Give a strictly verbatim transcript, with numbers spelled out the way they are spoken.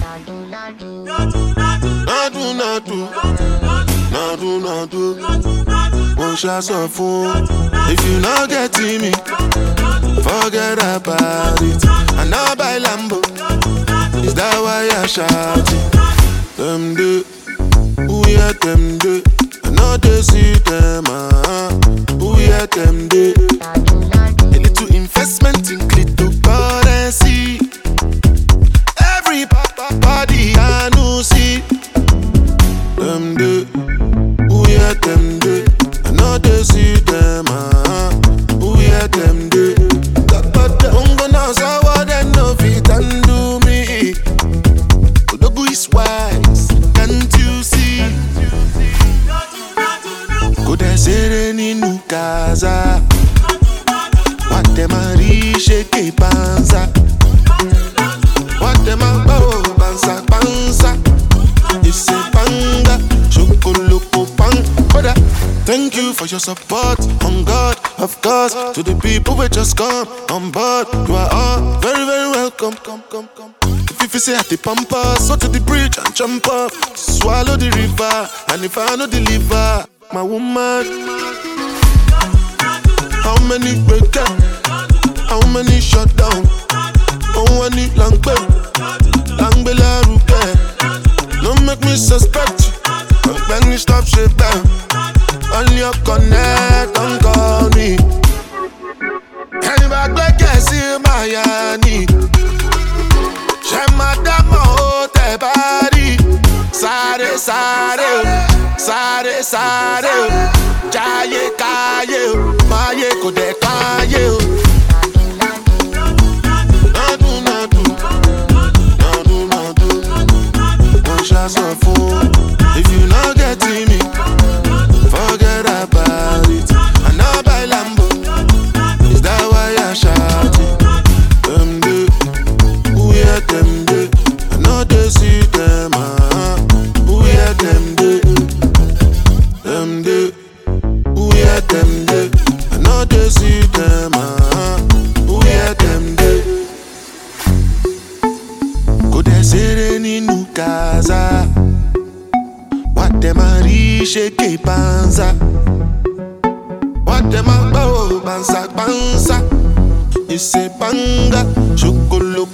Nadu, nadu, nadu, nadu. One shot of phone. If you not getting me, forget about it. And now by Lambo, is that why I shout it? Them do, who hear them do? I know they see them, ah. Who hear them do? A little investment in cryptocurrency. Every body I know see. Them do, who hear them do? I know they see them, ah. Who hear them do? I'm gonna say what they know fit and do me. Odogu is wise, can't you see? Could I say any new casa? What them a rishake panza? What them a bow panza panza? It's a panga, chocolate pang. Thank you for your support, on God, of course. To the people who just come on board, you are all very, very welcome. Come, come, come. If you say at the pampas, so to the bridge and jump up, swallow the river, and if I no deliver, my woman. How many break up? How many shut down? Oh, I need long bell, long bell, don't make me suspect you. When you stop shit down, on your connect, don't call me. Anybody back can see my yani. Shemadama o te body. Sare sare, sare sare. Jaye kaye, maye kode kaye. Nadu nadu, nadu nadu. One shot of phone. If you not getting me, forget about it. And now by Lambo, is that why I shout it? Them do, who hear them do? I know they see them, ah. Who hear them do? Them do, who hear them do? I know they see them, ah. Who hear them do? Could I say any new casa? What them a rishake panza? What them a bow panza panza? It's a panga, chocolate